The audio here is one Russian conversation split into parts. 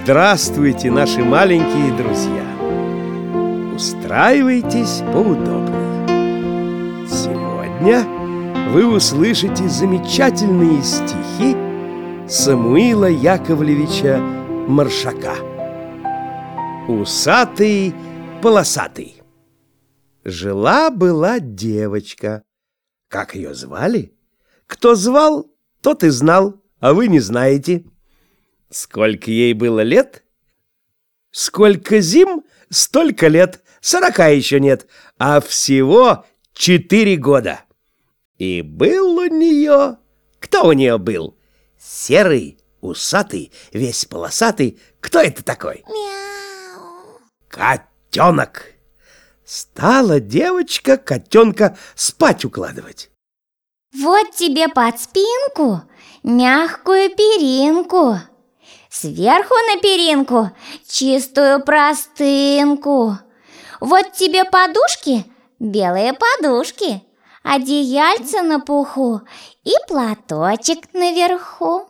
Здравствуйте, наши маленькие друзья! Устраивайтесь поудобнее. Сегодня вы услышите замечательные стихи Самуила Яковлевича Маршака. Усатый, полосатый. Жила-была девочка. Как ее звали? Кто звал, тот и знал, а вы не знаете. Сколько ей было лет? Сколько зим, столько лет. 40 еще нет, а всего 4 года. И был у нее... Кто у нее был? Серый, усатый, весь полосатый. Кто это такой? Мяу. Котенок. Стала девочка котенка спать укладывать. Вот тебе под спинку мягкую перинку, сверху на перинку чистую простынку. Вот тебе подушки, белые подушки, одеяльце на пуху и платочек наверху.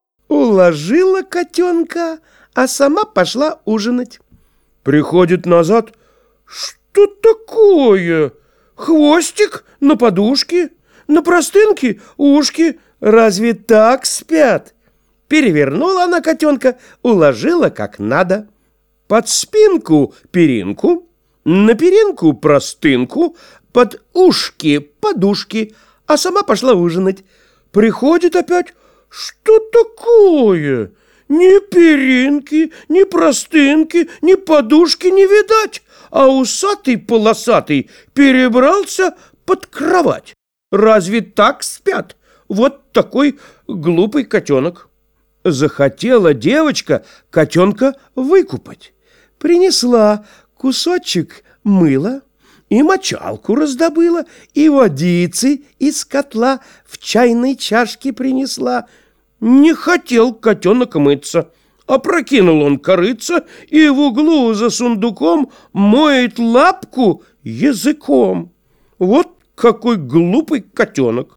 Уложила котенка, а сама пошла ужинать. Приходит назад. Что такое? Хвостик на подушке, на простынке ушки. Разве так спят? Перевернула она котенка, уложила как надо. Под спинку перинку, на перинку простынку, под ушки подушки, а сама пошла ужинать. Приходит опять. Что такое? Ни перинки, ни простынки, ни подушки не видать, а усатый полосатый перебрался под кровать. Разве так спят? Вот такой глупый котенок. Захотела девочка котенка выкупать. Принесла кусочек мыла и мочалку раздобыла, и водицы из котла в чайной чашке принесла. Не хотел котенок мыться. Опрокинул он корыца и в углу за сундуком моет лапку языком. Вот какой глупый котенок.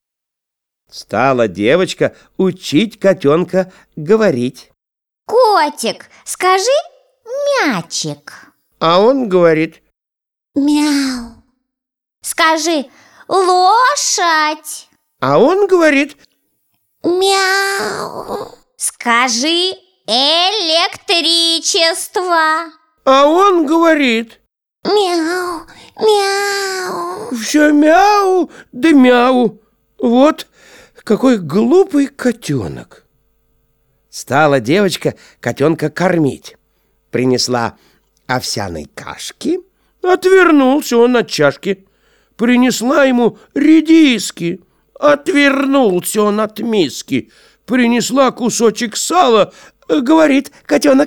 Стала девочка учить котенка говорить. Котик, скажи мячик. А он говорит: Мяу. Скажи лошадь. а он говорит: Мяу. Скажи электричество. а он говорит: Мяу, мяу. все мяу да мяу. Вот какой глупый котенок. Стала девочка котенка кормить. Принесла овсяной кашки. Отвернулся он от чашки. Принесла ему редиски. Отвернулся он от миски. Принесла кусочек сала. Говорит котенок: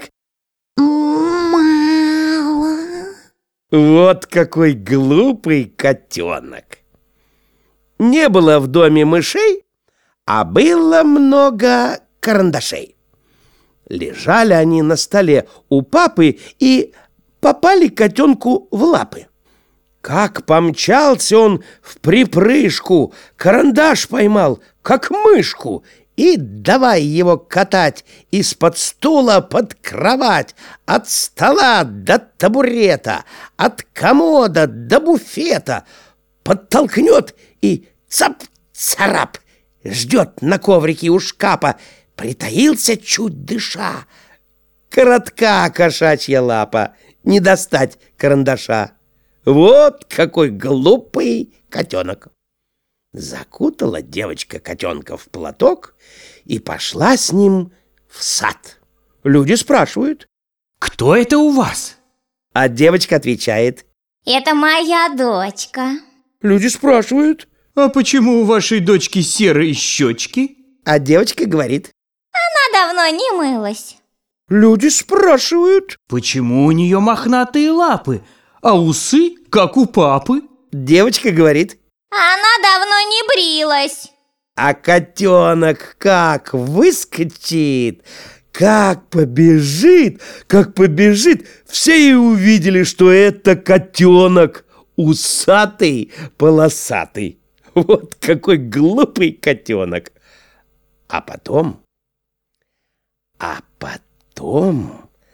Мало. вот какой глупый котенок. Не было в доме мышей, а было много карандашей. Лежали они на столе у папы и попали котенку в лапы. Как помчался он в припрыжку, карандаш поймал, как мышку, и давай его катать из-под стула под кровать, от стола до табурета, от комода до буфета. Подтолкнет и цап-царап, ждет на коврике у шкафа, притаился чуть дыша. Коротка кошачья лапа, не достать карандаша. Вот какой глупый котенок. Закутала девочка котенка в платок и пошла с ним в сад. Люди спрашивают: кто это у вас? А девочка отвечает: Это моя дочка. Люди спрашивают: А почему у вашей дочки серые щечки? а девочка говорит: Она давно не мылась. люди спрашивают: Почему у нее мохнатые лапы, а усы, как у папы? девочка говорит: Она давно не брилась. а котенок как выскочит, как побежит, все и увидели, что это котенок усатый, полосатый. Вот какой глупый котенок. А потом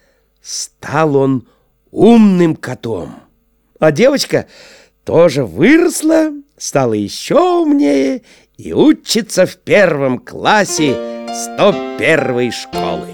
стал он умным котом. А девочка тоже выросла, стала еще умнее и учится в 1 классе 101-й школы.